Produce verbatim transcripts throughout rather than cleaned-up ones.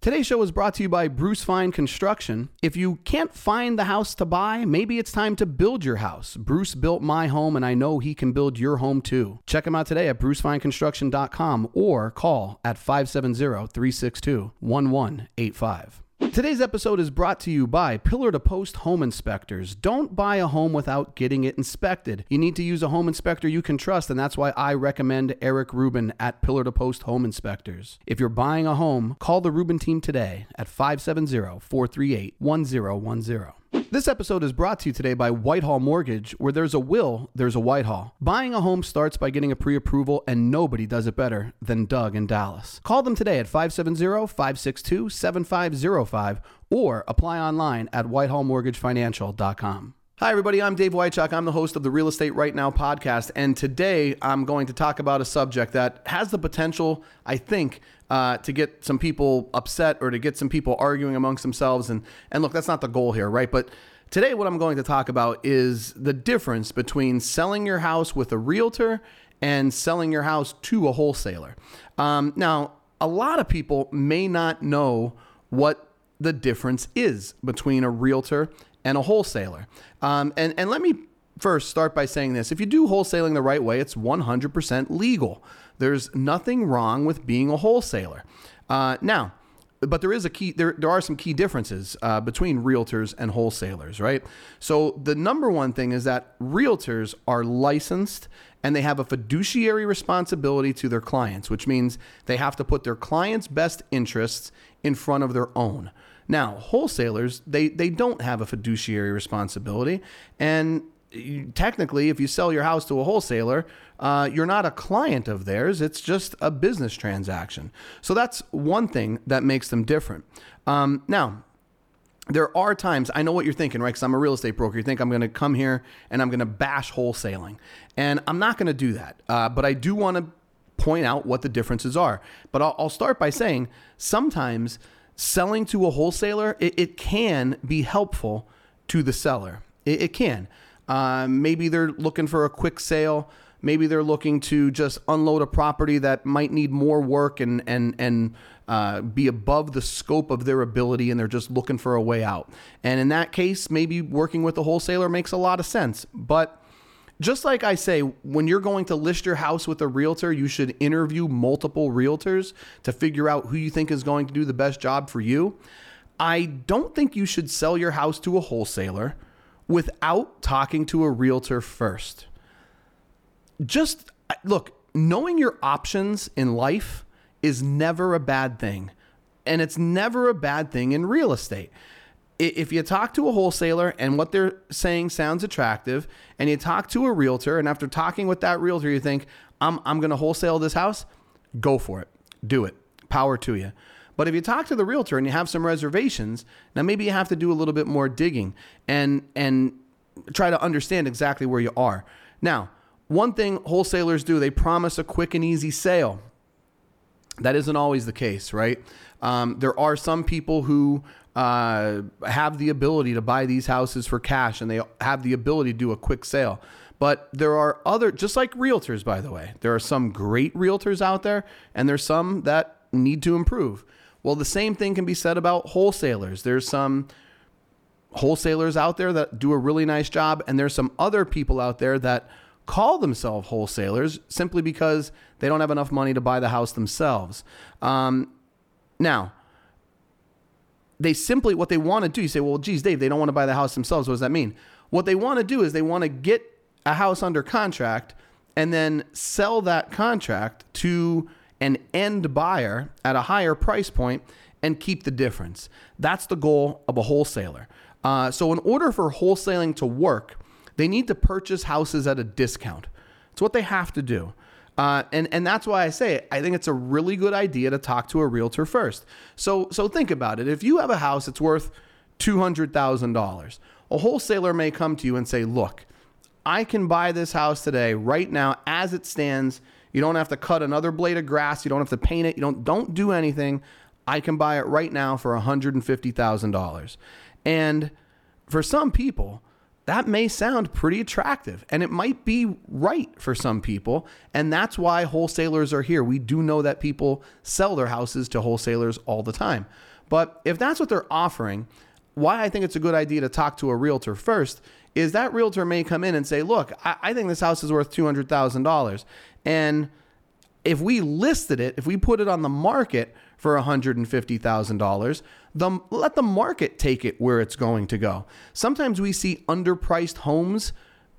Today's show is brought to you by Bruce Fine Construction. If you can't find the house to buy, maybe it's time to build your house. Bruce built my home, and I know he can build your home too. Check him out today at bruce fine construction dot com or call at five seven zero, three six two, one one eight five. Today's episode is brought to you by Pillar to Post Home Inspectors. Don't buy a home without getting it inspected. You need to use a home inspector you can trust, and that's why I recommend Eric Rubin at Pillar to Post Home Inspectors. If you're buying a home, call the Rubin team today at five seven zero, four three eight, one zero one zero. This episode is brought to you today by Whitehall Mortgage. Where there's a will, there's a Whitehall. Buying a home starts by getting a pre-approval, and nobody does it better than Doug in Dallas. Call them today at five seven zero, five six two, seven five zero five or apply online at whitehall mortgage financial dot com. Hi, everybody. I'm Dave Wychuck. I'm the host of the Real Estate Right Now podcast, and today I'm going to talk about a subject that has the potential, I think, uh, to get some people upset or to get some people arguing amongst themselves. And, and look, that's not the goal here, right? But today what I'm going to talk about is the difference between selling your house with a realtor and selling your house to a wholesaler. Um, now, a lot of people may not know what the difference is between a realtor and a wholesaler. Um, and, and let me first start by saying this. If you do wholesaling the right way, it's one hundred percent legal. There's nothing wrong with being a wholesaler. Uh, now, but there is a key, there, there are some key differences uh, between realtors and wholesalers, right? So the number one thing is that realtors are licensed and they have a fiduciary responsibility to their clients, which means they have to put their clients' best interests in front of their own. Now, wholesalers, they, they don't have a fiduciary responsibility. And you, technically, if you sell your house to a wholesaler, uh, you're not a client of theirs. It's just a business transaction. So that's one thing that makes them different. Um, now, there are times, I know what you're thinking, right? Because I'm a real estate broker. You think I'm going to come here and I'm going to bash wholesaling. And I'm not going to do that. Uh, but I do want to point out what the differences are. But I'll, I'll start by saying sometimes selling to a wholesaler, it, it can be helpful to the seller. It, it can. Uh, maybe they're looking for a quick sale. Maybe they're looking to just unload a property that might need more work and and and uh, be above the scope of their ability, and they're just looking for a way out. And in that case, maybe working with a wholesaler makes a lot of sense. But just like I say, when you're going to list your house with a realtor, you should interview multiple realtors to figure out who you think is going to do the best job for you. I don't think you should sell your house to a wholesaler without talking to a realtor first. Just look, knowing your options in life is never a bad thing. And it's never a bad thing in real estate. If you talk to a wholesaler and what they're saying sounds attractive, and you talk to a realtor, and after talking with that realtor, you think, I'm, I'm going to wholesale this house, go for it. Do it. Power to you. But if you talk to the realtor and you have some reservations, now maybe you have to do a little bit more digging and, and try to understand exactly where you are. Now, one thing wholesalers do, they promise a quick and easy sale. That isn't always the case, right? Um, there are some people who uh, have the ability to buy these houses for cash, and they have the ability to do a quick sale. But there are other, just like realtors, by the way, there are some great realtors out there, and there's some that need to improve. Well, the same thing can be said about wholesalers. There's some wholesalers out there that do a really nice job, and there's some other people out there that call themselves wholesalers simply because they don't have enough money to buy the house themselves. Um, now, they simply, what they want to do, you say, well, geez, Dave, they don't want to buy the house themselves. What does that mean? What they want to do is they want to get a house under contract and then sell that contract to an end buyer at a higher price point and keep the difference. That's the goal of a wholesaler. Uh, so in order for wholesaling to work, they need to purchase houses at a discount. It's what they have to do. Uh, and, and that's why I say, I think it's a really good idea to talk to a realtor first. So, so think about it. If you have a house that's worth two hundred thousand dollars, a wholesaler may come to you and say, look, I can buy this house today, right now, as it stands. You don't have to cut another blade of grass. You don't have to paint it. You don't, don't do anything. I can buy it right now for one hundred fifty thousand dollars. And for some people, that may sound pretty attractive, and it might be right for some people. And that's why wholesalers are here. We do know that people sell their houses to wholesalers all the time. But if that's what they're offering, why I think it's a good idea to talk to a realtor first is that realtor may come in and say, look, I, I think this house is worth two hundred thousand dollars. And if we listed it, if we put it on the market for one hundred fifty thousand dollars, the, let the market take it where it's going to go. Sometimes we see underpriced homes.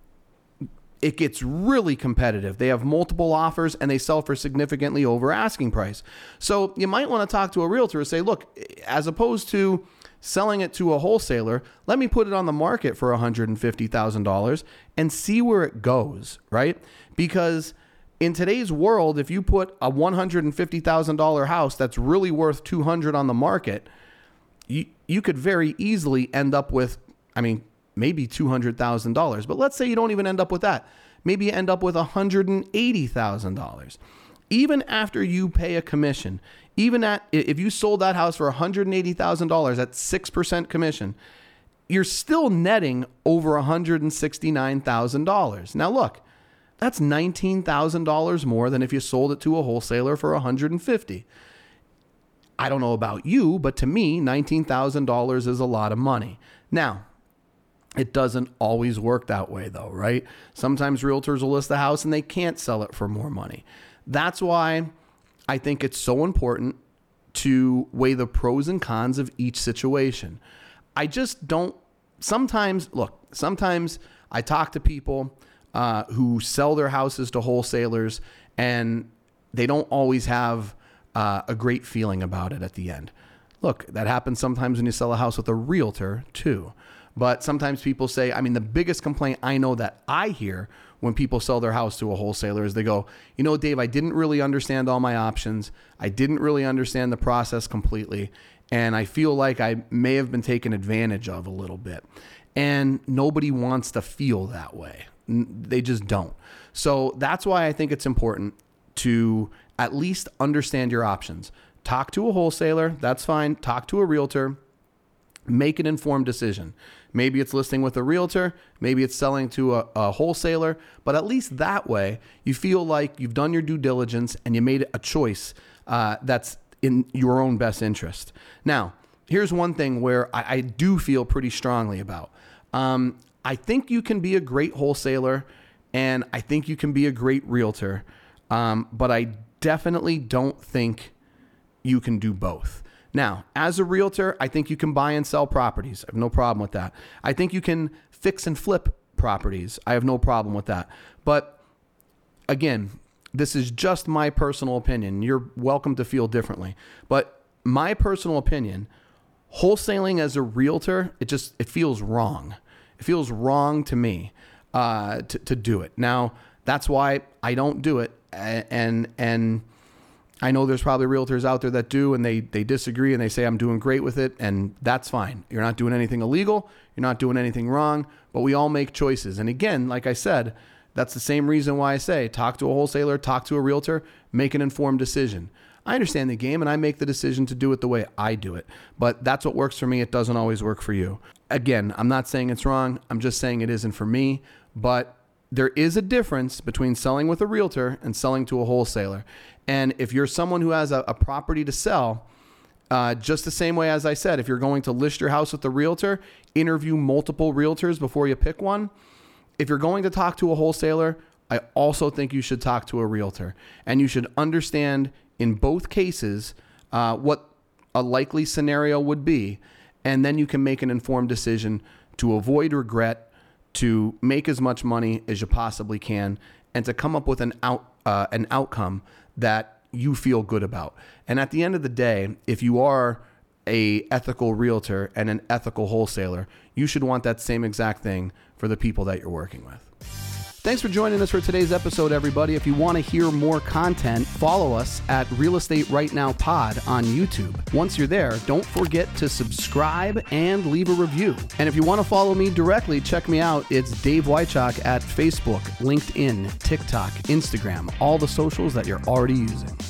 It gets really competitive. They have multiple offers and they sell for significantly over asking price. So you might want to talk to a realtor and say, look, as opposed to selling it to a wholesaler, let me put it on the market for one hundred fifty thousand dollars and see where it goes, right? Because in today's world, if you put a one hundred fifty thousand dollars house that's really worth two hundred thousand dollars on the market, you, you could very easily end up with, I mean, maybe two hundred thousand dollars. But let's say you don't even end up with that. Maybe you end up with one hundred eighty thousand dollars. Even after you pay a commission, even at, if you sold that house for one hundred eighty thousand dollars at six percent commission, you're still netting over one hundred sixty-nine thousand dollars. Now look, that's nineteen thousand dollars more than if you sold it to a wholesaler for one hundred fifty thousand dollars. I don't know about you, but to me, nineteen thousand dollars is a lot of money. Now, it doesn't always work that way though, right? Sometimes realtors will list the house and they can't sell it for more money. That's why I think it's so important to weigh the pros and cons of each situation. I just don't, sometimes, look, sometimes I talk to people uh, who sell their houses to wholesalers and they don't always have uh, a great feeling about it at the end. Look, that happens sometimes when you sell a house with a realtor too. But sometimes people say, I mean, the biggest complaint I know that I hear when people sell their house to a wholesaler is they go, you know, Dave, I didn't really understand all my options. I didn't really understand the process completely. And I feel like I may have been taken advantage of a little bit. And nobody wants to feel that way. They just don't. So that's why I think it's important to at least understand your options. Talk to a wholesaler. That's fine. Talk to a realtor. Make an informed decision. Maybe it's listing with a realtor, maybe it's selling to a, a wholesaler, but at least that way you feel like you've done your due diligence and you made a choice uh, that's in your own best interest. Now, here's one thing where I, I do feel pretty strongly about. Um, I think you can be a great wholesaler and I think you can be a great realtor, um, but I definitely don't think you can do both. Now, as a realtor, I think you can buy and sell properties. I have no problem with that. I think you can fix and flip properties. I have no problem with that. But again, this is just my personal opinion. You're welcome to feel differently. But my personal opinion, wholesaling as a realtor, it just, it feels wrong. It feels wrong to me uh, to, to do it. Now, that's why I don't do it. And, and, I know there's probably realtors out there that do, and they they disagree and they say I'm doing great with it, and that's fine. You're not doing anything illegal. You're not doing anything wrong, but we all make choices. And again, like I said, that's the same reason why I say talk to a wholesaler, talk to a realtor, make an informed decision. I understand the game and I make the decision to do it the way I do it, but that's what works for me. It doesn't always work for you. Again, I'm not saying it's wrong. I'm just saying it isn't for me, but there is a difference between selling with a realtor and selling to a wholesaler. And if you're someone who has a, a property to sell, uh, just the same way as I said, if you're going to list your house with a realtor, interview multiple realtors before you pick one. If you're going to talk to a wholesaler, I also think you should talk to a realtor. And you should understand in both cases uh, what a likely scenario would be. And then you can make an informed decision to avoid regret, to make as much money as you possibly can, and to come up with an out uh, an outcome that you feel good about. And at the end of the day, if you are a ethical realtor and an ethical wholesaler, you should want that same exact thing for the people that you're working with. Thanks for joining us for today's episode, everybody. If you want to hear more content, follow us at Real Estate Right Now Pod on YouTube. Once you're there, don't forget to subscribe and leave a review. And if you want to follow me directly, check me out. It's Dave Wychak at Facebook, LinkedIn, TikTok, Instagram, all the socials that you're already using.